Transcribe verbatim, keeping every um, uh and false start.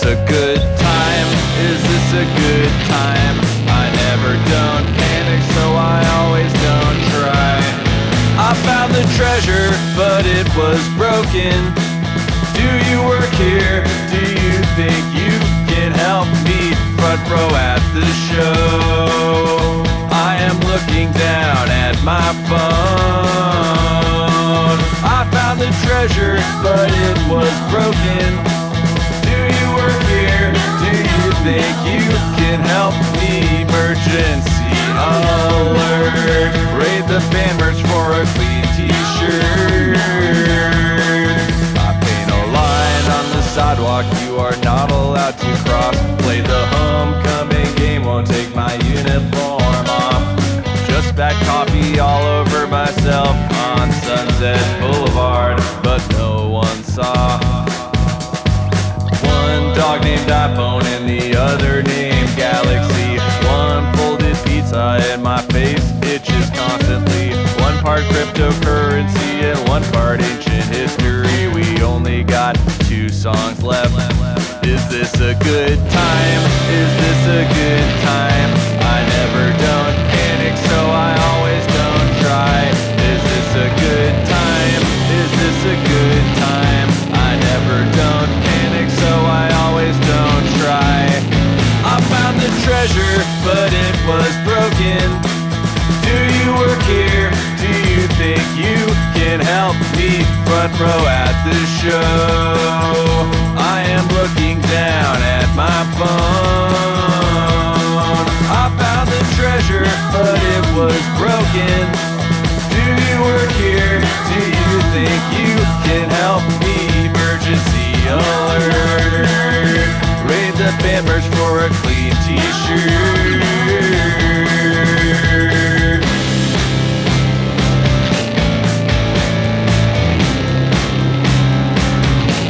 a good time? Is this a good time? I never don't panic, so I always don't try. I found the treasure, but it was broken. Do you work here? Do you think you can help me? Front row at the show. I am looking down at my phone. I found the treasure, but it was broken. Do you work here? Do you think you can help me? Emergency alert. Raid the band merch for a clean t-shirt. I paint a line on the sidewalk you are not allowed to cross. Play the homecoming game, won't take my uniform off. Just spat coffee all over myself on Sunset Boulevard, but no one saw. One dog named iPhone and the other named Galaxy. One folded pizza and my face itches constantly. One part cryptocurrency and one part ancient history. We only got two songs left. Is this a good time? Is this a good time? I never don't panic, so I always don't try. Is this a good time? Is this a good time? I never don't panic, so I always don't try. I found the treasure, but it was broken. Do you work here? Do you think you can help me? Front row at the show. I am looking down at my phone. I found the treasure, but it was broken. Do you work here? Do you think you can help me? Emergency alert. Raid the band merch for a clean t-shirt.